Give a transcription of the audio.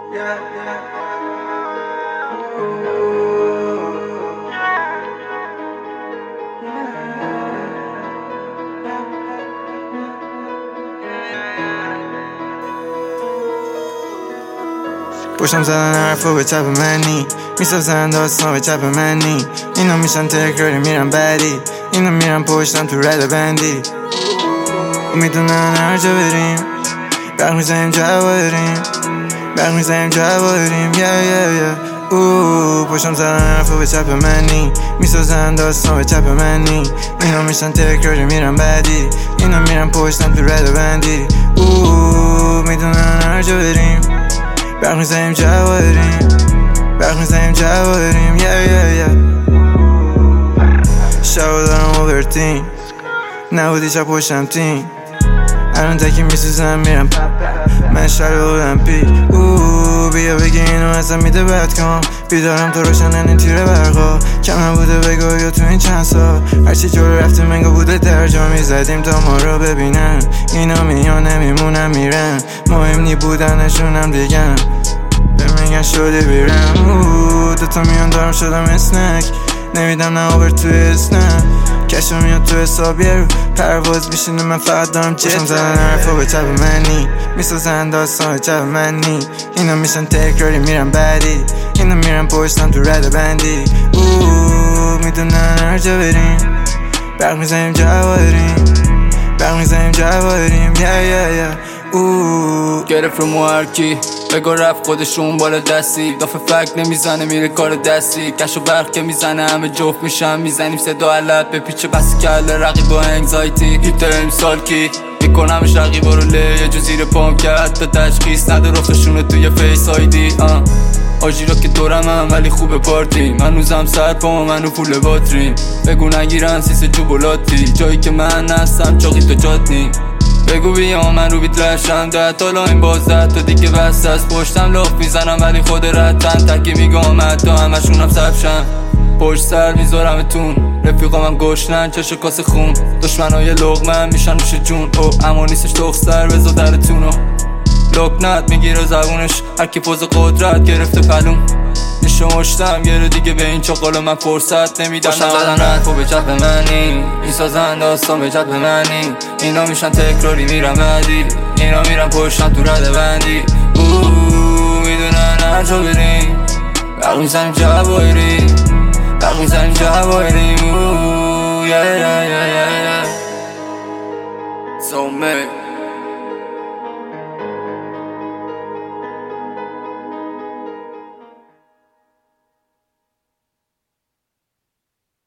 پشتم زدن حرفا به چپ منی، میسازن داستان به چپ منی. اینا میشن تکراری میرن بعدی، اینا میرن پشتم تو رد بندی. میدونن هر جا بریم برق میزنیم جواریم، برق میزنیم جواریم. پشتم زدن حرفا به چپ منی، میسازن داستان به چپ منی. اینا میشن تکراری میرن بعدی، اینا میرن پشتم تو رد بندی. میدونن هر جا بریم برق میزنیم جواریم، برق میزنیم جواریم. شبا دارم اوورتین، نبودی شب پشتم تین. الان تکی میسوزم میرم من شهر المپیک. بیا بگی اینو ازم میده بد کام، بیدارم تو روشنن این تیر برقا. کم بوده بگو یا تو این چند سال هرچی جلو رفتیم منگا بوده درجا میزدیم تا ما رو ببینن. اینا میان نمیمونن میرن، مهم نی بودنشونم دیگم بمیگن شده بیرم. دوتا میان دارم شدم اسنک، نمیدم نه آور توی اسنپ. کشو میاد تو حساب یه رو پرواز میشینه، من فقط دارم جت. زدن حرفا به چپ منی، میسازن داستان به چپ منی. اینا میشن تکراری میرن بعدی، اینا میرن پشتم تو رد بندی. میدونن هر جا بریم برق میزنیم جواریم، برق میزنیم جواریم. گرفت رو موهرکی بگو رفت خودشون بالا دستی. دافه فک نمیزنه میره کار دستی، کش و برق که میزنه همه جفت میشن. میزنیم صدا علت به پیچه بس کله رقیب با انگزایتی. هیت امسال کی میکنمش رقیبا رو یه جو زیر پام که حتی تشخیص نده رخشونه توی فیس آیدی. آجی را که دورمم ولی خوب پارتی، من روزم سر پا منو پول باتریم. بگو نگیرن سیس جوبولاتی، جایی که من هستم چاقی تو جات نی. بگو بیا من رو بیت لشم 10 تا لاین بازده تا دیگه بست از پشتم لاف میزنم ولی خود ردن. تکی میگم حتی همشونم سبشن، پشت سر میذارمتون رفیقامم گشنن چشو کاسه خون. دشمنای لقمن میشن نوش جون، اما نیستش دختر بزا درتونو. لکنت میگیره زبونش هرکی پوز قدرت گرفته پلون. نشمشتم یه رو دیگه به این چاقالا من فرصت نمیدم. پشتم زدن حرفا به چپ منی، میسازن داستان به چپ منی. اینا میشن تکراری میرن بعدی، اینا میرن پشتم تو رد بندی. میدونن هر جا بریم برق میزنیم جواریم، برق میزنیم جواریم. So